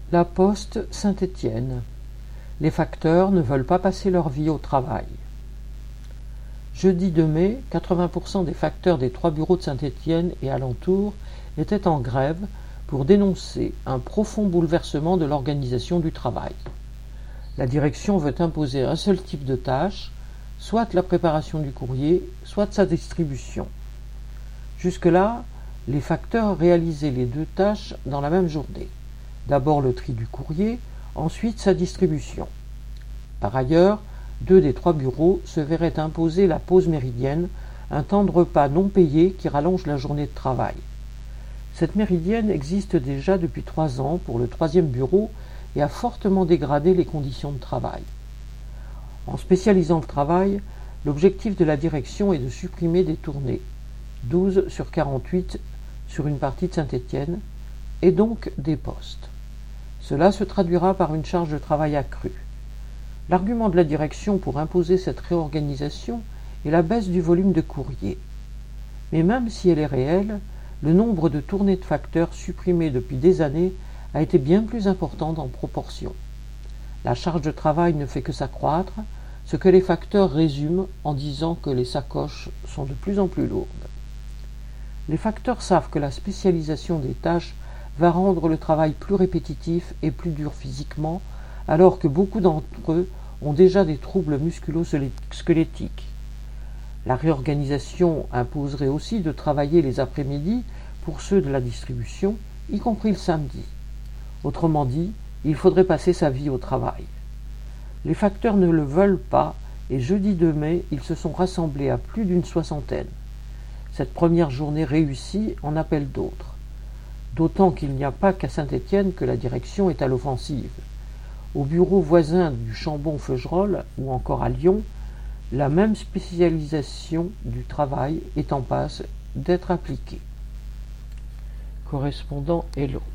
La Poste Saint-Étienne. Les facteurs ne veulent pas passer leur vie au travail. Jeudi 2 mai, 80% des facteurs des 3 bureaux de Saint-Étienne et alentours étaient en grève pour dénoncer un profond bouleversement de l'organisation du travail. La direction veut imposer un seul type de tâche, soit la préparation du courrier, soit sa distribution. Jusque-là, les facteurs réalisaient les deux tâches dans la même journée. D'abord le tri du courrier, ensuite sa distribution. Par ailleurs, 2 des 3 bureaux se verraient imposer la pause méridienne, un temps de repas non payé qui rallonge la journée de travail. Cette méridienne existe déjà depuis 3 ans pour le 3e bureau et a fortement dégradé les conditions de travail. En spécialisant le travail, l'objectif de la direction est de supprimer des tournées, 12 sur 48 sur une partie de Saint-Étienne, et donc des postes. Cela se traduira par une charge de travail accrue. L'argument de la direction pour imposer cette réorganisation est la baisse du volume de courrier. Mais même si elle est réelle, le nombre de tournées de facteurs supprimées depuis des années a été bien plus important en proportion. La charge de travail ne fait que s'accroître, ce que les facteurs résument en disant que les sacoches sont de plus en plus lourdes. Les facteurs savent que la spécialisation des tâches va rendre le travail plus répétitif et plus dur physiquement, alors que beaucoup d'entre eux ont déjà des troubles musculo-squelettiques. La réorganisation imposerait aussi de travailler les après-midi pour ceux de la distribution, y compris le samedi. Autrement dit, il faudrait passer sa vie au travail. Les facteurs ne le veulent pas et jeudi 2 mai, ils se sont rassemblés à plus d'une 60aine. Cette première journée réussie en appelle d'autres. D'autant qu'il n'y a pas qu'à Saint-Étienne que la direction est à l'offensive. Au bureau voisin du Chambon-Feugerolles ou encore à Lyon, la même spécialisation du travail est en passe d'être appliquée. Correspondant Hello.